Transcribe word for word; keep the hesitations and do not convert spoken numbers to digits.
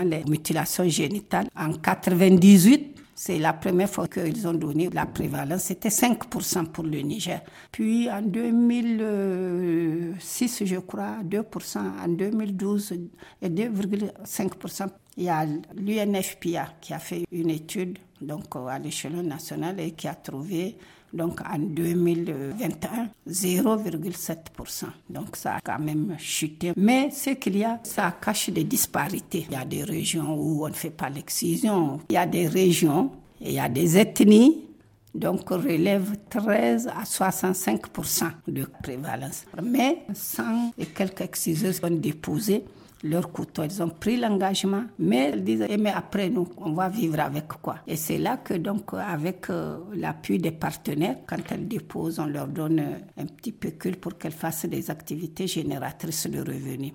les mutilations génitales. En quatre-vingt-dix-huit, c'est la première fois qu'ils ont donné la prévalence. C'était cinq pour cent pour le Niger. Puis en deux mille six, je crois, deux pour cent. En deux mille douze, et deux virgule cinq pour cent. Il y a l'U N F P A qui a fait une étude donc, à l'échelon national et qui a trouvé donc, en deux mille vingt et un zéro virgule sept pour cent. Donc ça a quand même chuté. Mais ce qu'il y a, ça cache des disparités. Il y a des régions où on ne fait pas l'excision. Il y a des régions, il y a des ethnies. Donc, relève treize à soixante-cinq pour cent de prévalence. Mais cent et quelques exciseuses ont déposé leur couteau. Ils ont pris l'engagement, mais ils disent, eh, mais après nous, on va vivre avec quoi? Et c'est là que, donc, avec euh, l'appui des partenaires, quand elles déposent, on leur donne un petit pécule pour qu'elles fassent des activités génératrices de revenus.